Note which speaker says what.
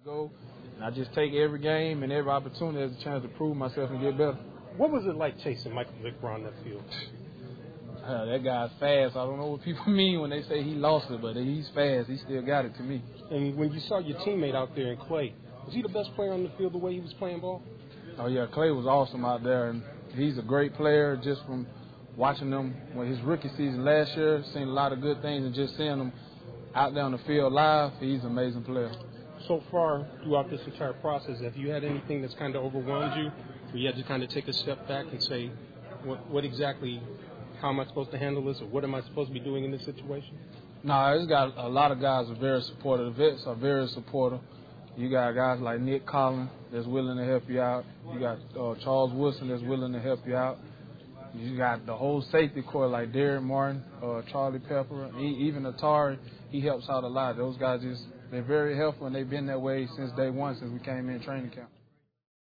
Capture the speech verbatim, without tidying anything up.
Speaker 1: go. And I just take every game and every opportunity as a chance to prove myself and get better.
Speaker 2: What was it like chasing Michael Vick around that field?
Speaker 1: Uh, that guy's fast. I don't know what people mean when they say he lost it, but he's fast. He still got it to me.
Speaker 2: And when you saw your teammate out there in Clay, was he the best player on the field the way he was playing ball?
Speaker 1: Oh, yeah, Clay was awesome out there, and he's a great player just from watching him when his rookie season last year, seen a lot of good things, and just seeing him out there on the field live, he's an amazing player.
Speaker 2: So far throughout this entire process, have you had anything that's kind of overwhelmed you, where you had to kind of take a step back and say, what, what exactly, how am I supposed to handle this, or what am I supposed to be doing in this situation?
Speaker 1: No, it's got a lot of guys are very supportive. The vets are very supportive. You got guys like Nick Collins that's willing to help you out. You got uh, Charles Wilson that's willing to help you out. You got the whole safety corps like Derek Martin, uh, Charlie Pepper, he, even Atari. He helps out a lot. Those guys just, they're very helpful, and they've been that way since day one, since we came in training camp.